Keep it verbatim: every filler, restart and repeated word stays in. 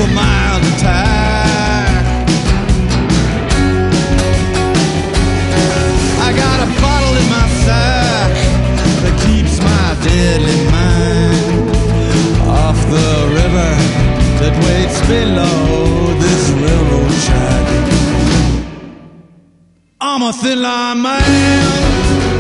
a mild attack. I got a bottle in my sack that keeps my deadly mind off the river that waits below this railroad track. I'm a thin line man.